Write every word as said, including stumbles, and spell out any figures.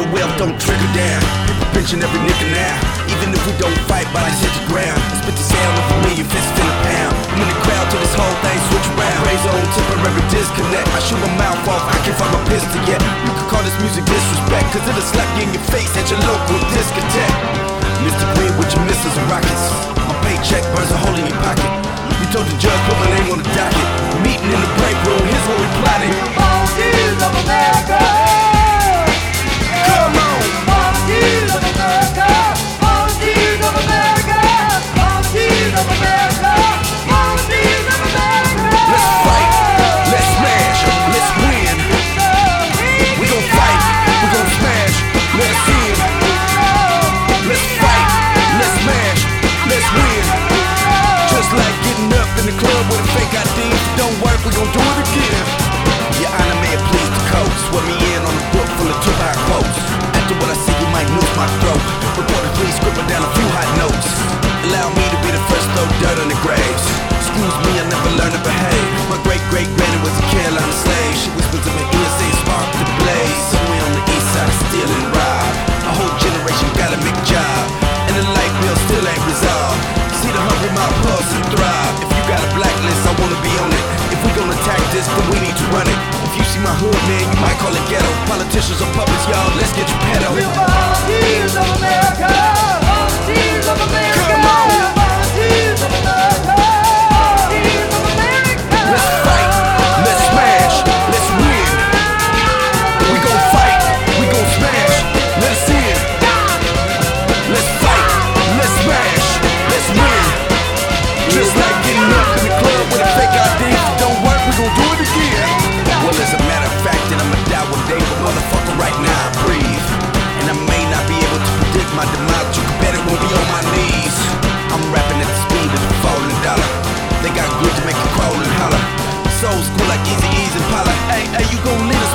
wealth don't trickle down. People pinching every nickel now. Even if we don't fight, bodies hit the ground. I spit the sound of a million fists in a pound. I'm in the crowd till this whole thing switch around. Raise on temporary disconnect. I shoot my mouth off, I can't find my pistol yet. You can call this music disrespect, cause it'll slap you in your face at your local discotheque. Mister Green with your missiles and rockets. My paycheck burns a hole in your pocket. You told the judge put my name on the docket. Meeting in the break room, here's what we plotted. All years of America. Come on. All years of America. All years of America. All years of America. All years of America. Let's fight, let's smash, let's win. We gon' fight, we gon' smash, let's win. Let's fight, let's smash, let's win. Just like getting up in the club with a fake I D. If it don't work, we gon' do it again. Your Honor, may it please the coach. Swear me in on a book full of two-by quotes. After what I see, you might noose my throat. Report the police, scribble down a few hot notes. Allow me to be the first to throw dirt on the graves. Excuse me, I never learned to behave. My great-great-granny was a Carolina slave. She whispered to my ear, say spark the blaze. Somewhere on the east side, steal and rob. A whole generation gotta make a job, and the light bill still ain't resolved. See the hungry mouth pulse and thrive. If you got a blacklist, I wanna be on it. If we gon' attack this, then we need to run it. If you see my hood, man, you might call it ghetto. Politicians are puppets, y'all, let's get your pedo. We're volunteers of America. Volunteers of America. Come on. Volunteers of America. Volunteers of America. Let's fight, let's smash, let's win. We gon' fight, we gon' smash, let's in. Let's fight, let's smash, let's win. Just like getting up in the club with a fake I D. If it don't work, we gon' do it again. Well, as a matter of fact, then I'ma die one day, but motherfucker, right now I breathe. And I may not be able to predict my demise, you can bet it won't be on my knees. I'm rapping at the speed of the falling dollar. They got grit to make you crawl and holler. Soul school like Easy E's and Paula. Hey, hey, you gon' lead us